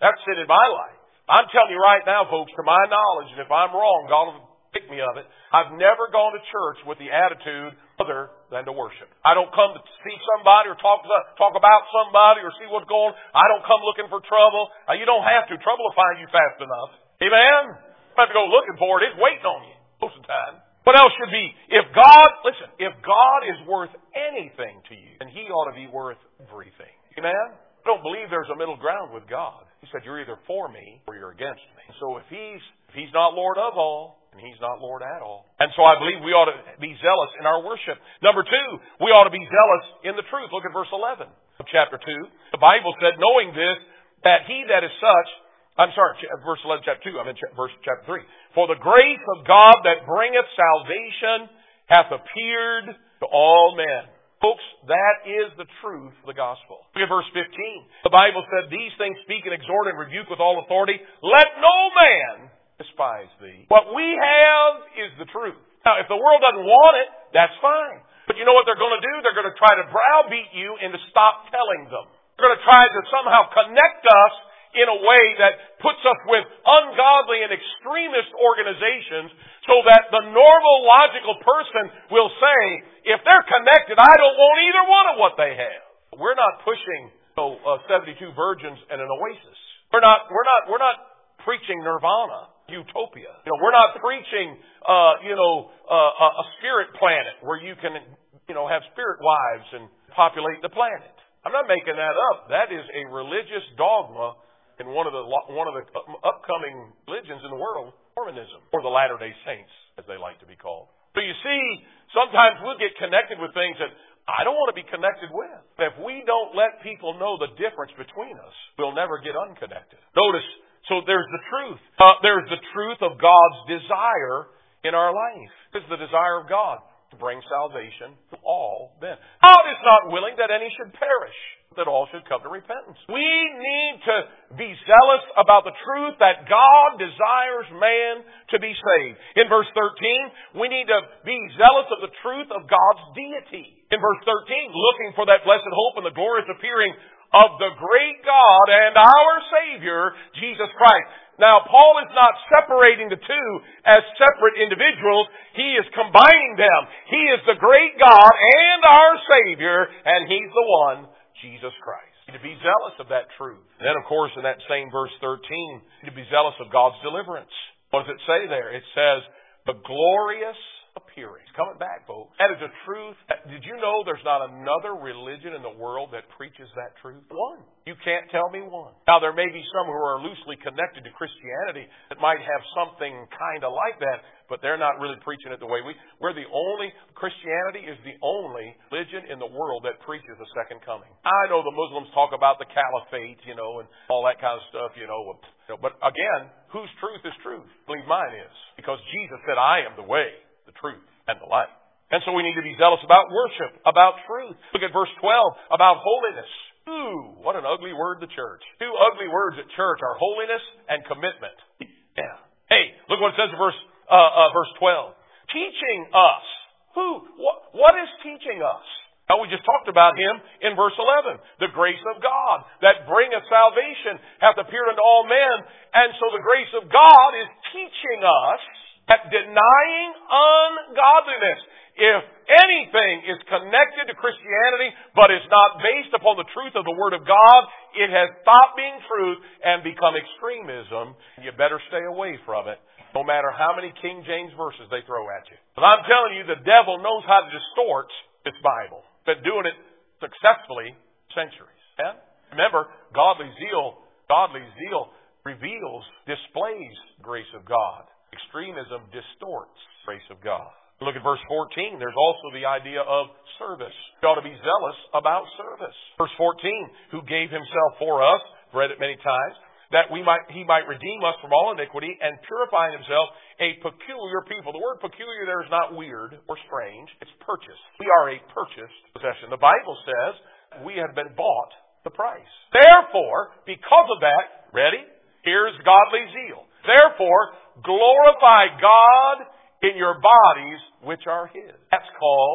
Speaker 1: That's sin in my life. I'm telling you right now, folks, to my knowledge, and if I'm wrong, God will pick me of it, I've never gone to church with the attitude other than to worship. I don't come to see somebody or talk talk about somebody or see what's going on. I don't come looking for trouble. Uh, you don't have to. Trouble will find you fast enough. Amen? You don't have to go looking for it. It's waiting on you most of the time. What else should be? If God, listen, if God is worth anything to you, then He ought to be worth everything. Amen? I don't believe there's a middle ground with God. He said, you're either for me or you're against me. So if He's if He's not Lord of all, and He's not Lord at all. And so I believe we ought to be zealous in our worship. Number two, we ought to be zealous in the truth. Look at verse eleven of chapter two. The Bible said, knowing this, that he that is such, I'm sorry, verse eleven, chapter two, I'm in verse chapter three. For the grace of God that bringeth salvation hath appeared to all men. Folks, that is the truth of the gospel. Look at verse fifteen. The Bible said, these things speak and exhort and rebuke with all authority. Let no man despise thee. What we have is the truth. Now, if the world doesn't want it, that's fine. But you know what they're going to do? They're going to try to browbeat you into stop telling them. They're going to try to somehow connect us in a way that puts us with ungodly and extremist organizations so that the normal, logical person will say, if they're connected, I don't want either one of what they have. We're not pushing so, uh, seventy-two virgins and an oasis. We're not, we're not, we're not preaching nirvana. Utopia. You know, we're not preaching, uh, you know, uh, a spirit planet where you can, you know, have spirit wives and populate the planet. I'm not making that up. That is a religious dogma in one of the one of the upcoming religions in the world, Mormonism, or the Latter-day Saints, as they like to be called. So you see, sometimes we'll get connected with things that I don't want to be connected with. If we don't let people know the difference between us, we'll never get unconnected. Notice. So there's the truth. Uh, there's the truth of God's desire in our life. This is the desire of God, to bring salvation to all men. God is not willing that any should perish, that all should come to repentance. We need to be zealous about the truth that God desires man to be saved. In verse thirteen, we need to be zealous of the truth of God's deity. In verse thirteen, looking for that blessed hope and the glorious appearing of the great God and our Savior, Jesus Christ. Now, Paul is not separating the two as separate individuals. He is combining them. He is the great God and our Savior, and He's the one, Jesus Christ. To be zealous of that truth. And then, of course, in that same verse thirteen, to be zealous of God's deliverance. What does it say there? It says, the glorious appearing. It's coming back, folks. That is a truth. Did you know there's not another religion in the world that preaches that truth? One. You can't tell me one. Now, there may be some who are loosely connected to Christianity that might have something kind of like that, but they're not really preaching it the way we... We're the only... Christianity is the only religion in the world that preaches a second coming. I know the Muslims talk about the caliphate, you know, and all that kind of stuff, you know. But again, whose truth is truth? I believe mine is. Because Jesus said, I am the way, the truth, and the life. And so we need to be zealous about worship, about truth. Look at verse twelve, about holiness. Ooh, what an ugly word, the church. Two ugly words at church are holiness and commitment. Yeah. Hey, look what it says in verse, uh, uh, verse twelve. Teaching us. Who? What, what is teaching us? Now, we just talked about Him in verse eleven. The grace of God that bringeth salvation hath appeared unto all men. And so the grace of God is teaching us that denying ungodliness, if anything is connected to Christianity but is not based upon the truth of the Word of God, it has stopped being truth and become extremism. You better stay away from it, no matter how many King James verses they throw at you. But I'm telling you, the devil knows how to distort this Bible. Been doing it successfully centuries. Yeah? Remember, godly zeal, godly zeal reveals, displays the grace of God. Extremism distorts the grace of God. Look at verse fourteen. There's also the idea of service. We ought to be zealous about service. Verse fourteen, who gave Himself for us, read it many times, that we might He might redeem us from all iniquity and purify Himself a peculiar people. The word peculiar there is not weird or strange. It's purchased. We are a purchased possession. The Bible says we have been bought the price. Therefore, because of that, ready? Here's godly zeal. Therefore, glorify God in your bodies, which are His. That's called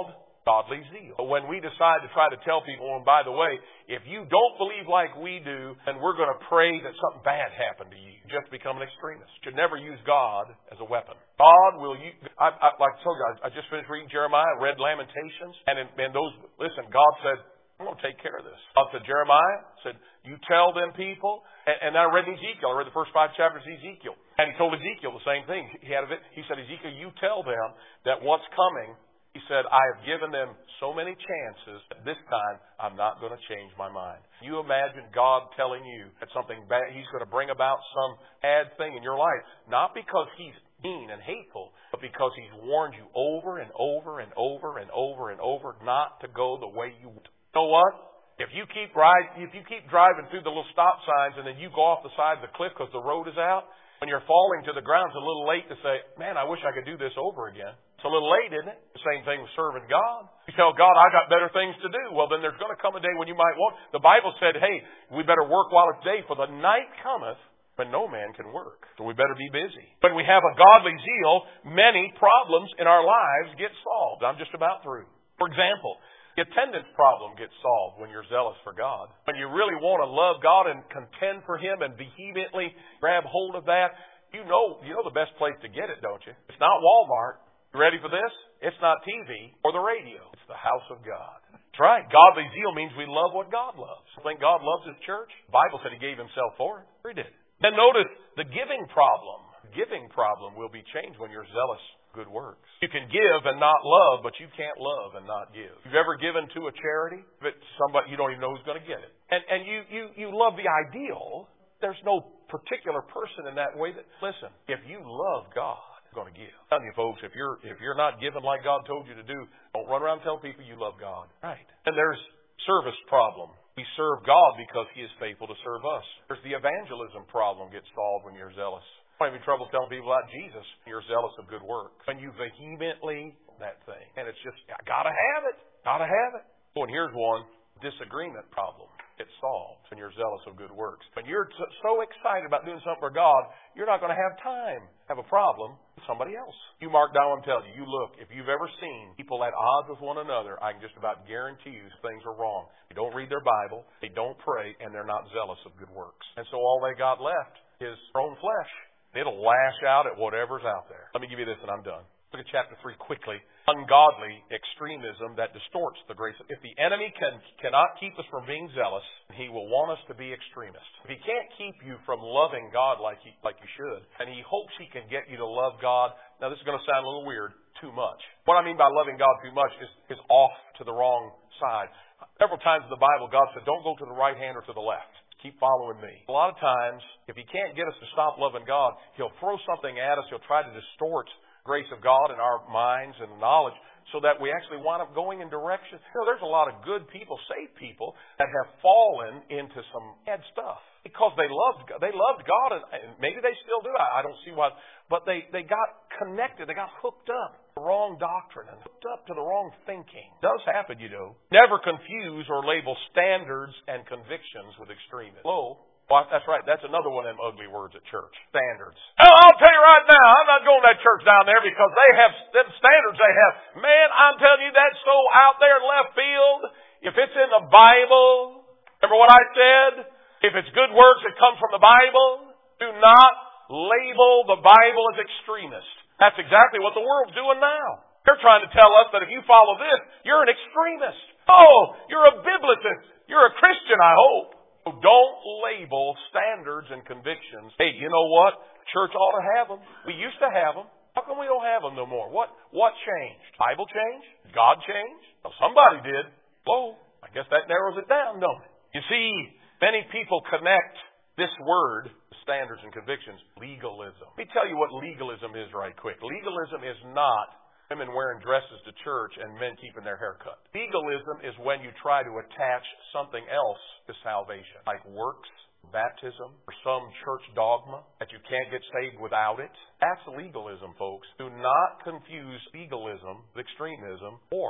Speaker 1: Godly zeal. But when we decide to try to tell people, and by the way, if you don't believe like we do, then we're going to pray that something bad happened to you. You just become an extremist. You should never use God as a weapon. God will use, I, I, like I told you, I, I just finished reading Jeremiah, read Lamentations, and, in, and those, listen, God said, I'm going to take care of this. God said, Jeremiah said, you tell them people, and, and I read Ezekiel, I read the first five chapters of Ezekiel, and he told Ezekiel the same thing. He had a, he said, Ezekiel, you tell them that what's coming. He said, I have given them so many chances that this time I'm not going to change my mind. You imagine God telling you that something bad, He's going to bring about some bad thing in your life, not because He's mean and hateful, but because He's warned you over and over and over and over and over not to go the way you want. You know what? If you keep riding, if you keep driving through the little stop signs and then you go off the side of the cliff because the road is out, when you're falling to the ground, it's a little late to say, man, I wish I could do this over again. It's a little late, isn't it? The same thing with serving God. You tell God, I got better things to do. Well, then there's going to come a day when you might want. The Bible said, hey, we better work while it's day, for the night cometh when no man can work. So we better be busy. When we have a godly zeal, many problems in our lives get solved. I'm just about through. For example, the attendance problem gets solved when you're zealous for God. When you really want to love God and contend for Him and vehemently grab hold of that, you know, you know the best place to get it, don't you? It's not Walmart. You ready for this? It's not T V or the radio. It's the house of God. That's right. Godly zeal means we love what God loves. You think God loves His church? The Bible said He gave Himself for it. He did. Then notice the giving problem. Giving problem will be changed when you're zealous for good works. You can give and not love, but you can't love and not give. You've ever given to a charity, but somebody you don't even know who's going to get it, and and you you you love the ideal. There's no particular person in that way that listen. If you love God, going to give. I'm telling you folks, if you're if you're not giving like God told you to do, don't run around and tell people you love God. Right. And there's service problem. We serve God because He is faithful to serve us. There's the evangelism problem gets solved when you're zealous. You don't have any trouble telling people about Jesus. You're zealous of good work. When you vehemently that thing. And it's just, I gotta have it. Gotta have it. Oh, and here's one. Disagreement problem. It's solved when you're zealous of good works. When you're so excited about doing something for God, you're not going to have time to have a problem with somebody else. You mark down what I'm telling you. You look, if you've ever seen people at odds with one another, I can just about guarantee you things are wrong. They don't read their Bible, they don't pray, and they're not zealous of good works. And so all they got left is their own flesh. It'll lash out at whatever's out there. Let me give you this and I'm done. Look at chapter three quickly. Ungodly extremism that distorts the grace. If the enemy can cannot keep us from being zealous, he will want us to be extremists. If he can't keep you from loving God like he, like you should, and he hopes he can get you to love God, now this is going to sound a little weird, too much. What I mean by loving God too much is, is off to the wrong side. Several times in the Bible, God said, don't go to the right hand or to the left. Keep following me. A lot of times, if he can't get us to stop loving God, he'll throw something at us. He'll try to distort grace of God in our minds and knowledge so that we actually wind up going in directions. You know, there's a lot of good people, saved people, that have fallen into some bad stuff because they loved God. They loved God, and maybe they still do. I don't see why. But they, they got connected. They got hooked up to the wrong doctrine and hooked up to the wrong thinking. It does happen, you know. Never confuse or label standards and convictions with extremism. Hello? Well, that's right. That's another one of them ugly words at church. Standards. Oh, I'll tell you right now, I'm not going to that church down there because they have them standards they have. Man, I'm telling you, that's so out there in left field. If it's in the Bible, remember what I said? If it's good works that come from the Bible, do not label the Bible as extremist. That's exactly what the world's doing now. They're trying to tell us that if you follow this, you're an extremist. Oh, you're a biblicist. You're a Christian, I hope. Don't label standards and convictions. Hey, you know what? Church ought to have them. We used to have them. How come we don't have them no more? What what changed? Bible changed? God changed? Well, somebody did. Whoa, I guess that narrows it down, don't it? You see, many people connect this word, standards and convictions, legalism. Let me tell you what legalism is right quick. Legalism is not women wearing dresses to church and men keeping their hair cut. Legalism is when you try to attach something else to salvation, like works, baptism, or some church dogma that you can't get saved without it. That's legalism, folks. Do not confuse legalism with extremism or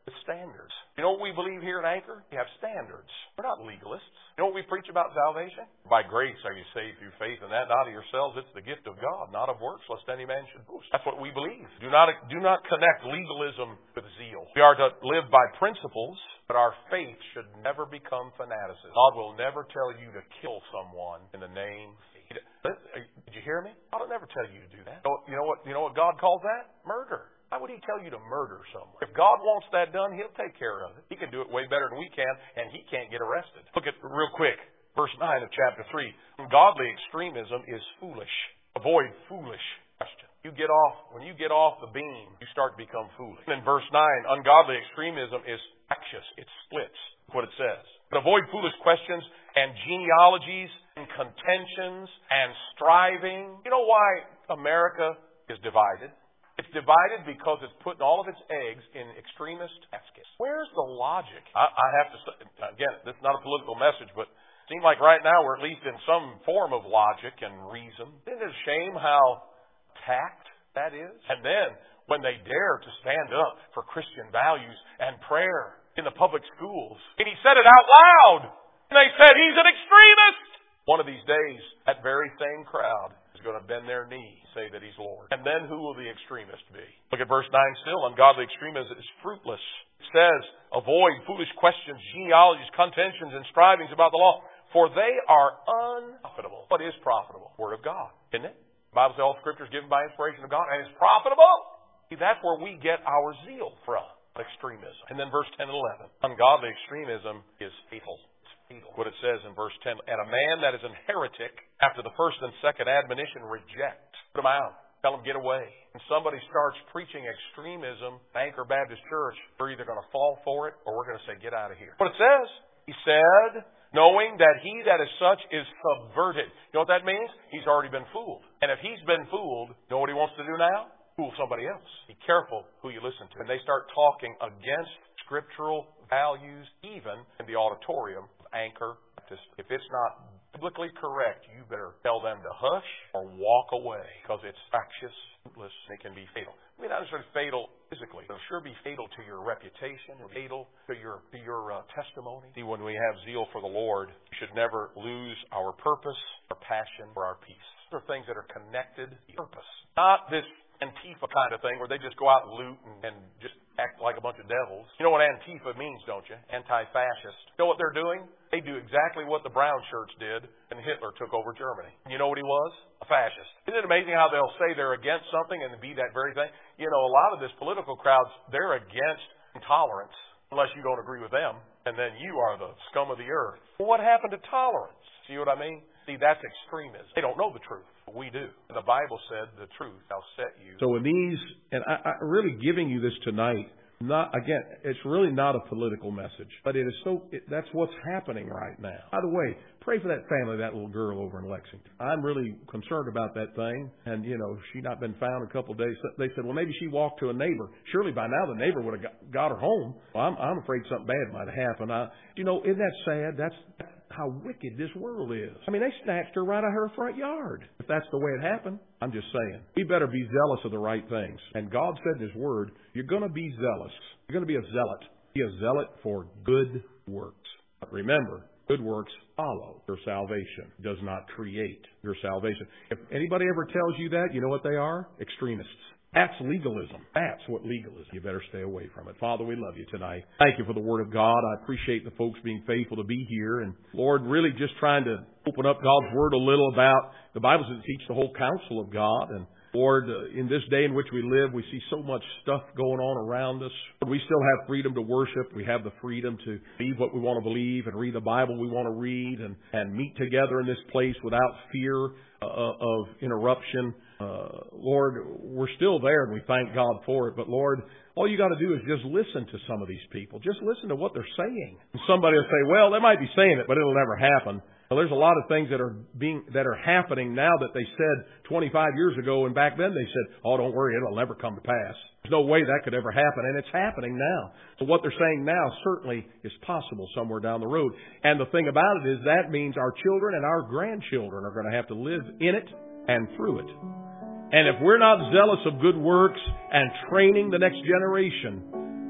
Speaker 1: with standards. You know what we believe here at Anchor? We have standards. We're not legalists. You know what we preach about salvation? By grace are you saved through faith, and that not of yourselves. It's the gift of God, not of works, lest any man should boast. That's what we believe. Do not, do not connect legalism with zeal. We are to live by principles, but our faith should never become fanaticism. God will never tell you to kill someone in the name of faith. Did you hear me? God will never tell you to do that. You know what, you know what God calls that? Murder. Why would He tell you to murder someone? If God wants that done, He'll take care of it. He can do it way better than we can, and He can't get arrested. Look at real quick, verse nine of chapter three. Ungodly extremism is foolish. Avoid foolish questions. You get off, when you get off the beam, you start to become foolish. And in verse nine, ungodly extremism is factious. It splits. That's what it says. But avoid foolish questions and genealogies and contentions and striving. You know why America is divided? It's divided because it's putting all of its eggs in extremist baskets. Where's the logic? I, I have to say, again, this is not a political message, but it seems like right now we're at least in some form of logic and reason. Isn't it a shame how tact that is? And then when they dare to stand up for Christian values and prayer in the public schools, and he said it out loud, and they said he's an extremist. One of these days, that very same crowd is going to bend their knee, say that He's Lord. And then who will the extremist be? Look at verse nine still. Ungodly extremism is fruitless. It says, avoid foolish questions, genealogies, contentions, and strivings about the law, for they are unprofitable. What is profitable? Word of God, isn't it? The Bible says all Scripture is given by inspiration of God, and it's profitable. See, that's where we get our zeal from, extremism. And then verse ten and eleven. Ungodly extremism is fatal. What it says in verse ten, and a man that is an heretic, after the first and second admonition, reject. Put him out. Tell him, get away. When somebody starts preaching extremism, Anchor Baptist Church, we're either going to fall for it or we're going to say, get out of here. What it says, he said, knowing that he that is such is subverted. You know what that means? He's already been fooled. And if he's been fooled, you know what he wants to do now? Fool somebody else. Be careful who you listen to. And they start talking against scriptural values, even in the auditorium of Anchor Baptist. If it's not biblically correct, you better tell them to hush or walk away, because it's factious, fruitless, and it can be fatal. I mean, not necessarily fatal physically, but it'll sure be fatal to your reputation, or fatal to your to your uh, testimony. See, when we have zeal for the Lord, we should never lose our purpose, our passion, or our peace. These are things that are connected to purpose. Not this Antifa kind of thing where they just go out and loot and, and just act like a bunch of devils. You know what Antifa means, don't you? Anti-fascist. You know what they're doing? They do exactly what the brown shirts did when Hitler took over Germany. You know what he was? A fascist. Isn't it amazing how they'll say they're against something and be that very thing? You know, a lot of this political crowds, they're against intolerance unless you don't agree with them, and then you are the scum of the earth. Well, what happened to tolerance? See what I mean? See, that's extremism. They don't know the truth. We do. The Bible said the truth shall set you.
Speaker 4: So in these, and I, I really giving you this tonight, not again, it's really not a political message, but it is so, it, that's what's happening right now. By the way, pray for that family, that little girl over in Lexington. I'm really concerned about that thing, and you know, she not been found a couple of days. They said, well, maybe she walked to a neighbor. Surely by now the neighbor would have got, got her home. Well, I'm, I'm afraid something bad might have happened. I, you know, isn't that sad? That's how wicked this world is. I mean, they snatched her right out of her front yard. If that's the way it happened, I'm just saying. We better be zealous of the right things. And God said in His Word, you're going to be zealous. You're going to be a zealot. Be a zealot for good works. But remember, good works follow your salvation. It does not create your salvation. If anybody ever tells you that, you know what they are? Extremists. That's legalism. That's what legalism. You better stay away from it. Father, we love you tonight. Thank you for the Word of God. I appreciate the folks being faithful to be here. And Lord, really just trying to open up God's Word a little about, the Bible says teach the whole counsel of God. And Lord, uh, in this day in which we live, we see so much stuff going on around us. We still have freedom to worship. We have the freedom to believe what we want to believe and read the Bible we want to read and, and meet together in this place without fear uh, of interruption. Uh, Lord, we're still there and we thank God for it. But Lord, all you got to do is just listen to some of these people. Just listen to what they're saying. And somebody will say, well, they might be saying it, but it'll never happen. Well, there's a lot of things that are being that are happening now that they said twenty-five years ago, and back then they said, oh, don't worry, it'll never come to pass. There's no way that could ever happen, and it's happening now. So what they're saying now certainly is possible somewhere down the road. And the thing about it is that means our children and our grandchildren are going to have to live in it and through it. And if we're not zealous of good works and training the next generation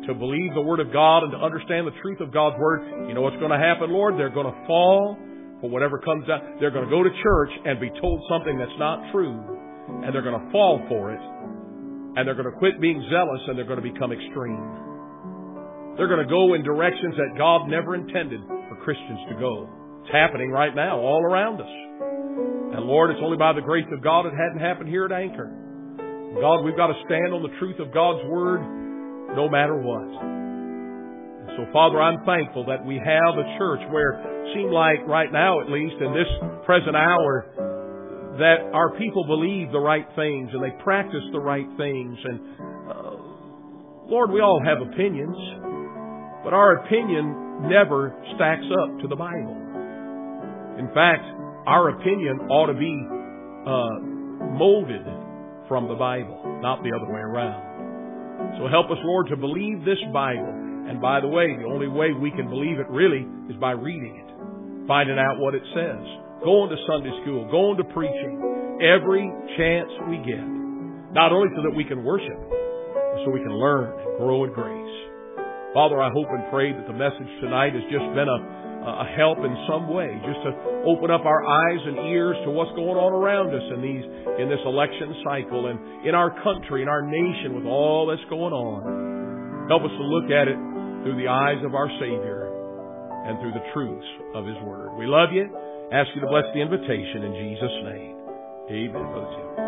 Speaker 1: to believe the Word of God and to understand the truth of God's Word, you know what's going to happen, Lord? They're going to fall for whatever comes out. They're going to go to church and be told something that's not true, and they're going to fall for it, and they're going to quit being zealous, and they're going to become extreme. They're going to go in directions that God never intended for Christians to go. It's happening right now all around us. And Lord, it's only by the grace of God it hadn't happened here at Anchor. God, we've got to stand on the truth of God's Word no matter what. And so, Father, I'm thankful that we have a church where it seems like right now, at least in this present hour, that our people believe the right things and they practice the right things. And uh, Lord, we all have opinions, but our opinion never stacks up to the Bible. In fact, our opinion ought to be uh, molded from the Bible, not the other way around. So help us, Lord, to believe this Bible. And by the way, the only way we can believe it really is by reading it, finding out what it says, going to Sunday school, going to preaching, every chance we get. Not only so that we can worship, but so we can learn and grow in grace. Father, I hope and pray that the message tonight has just been a a help in some way, just to open up our eyes and ears to what's going on around us in these in this election cycle and in our country, in our nation, with all that's going on. Help us to look at it through the eyes of our Savior and through the truths of His Word. We love you. Ask you to bless the invitation in Jesus' name. Amen, Brother Tim.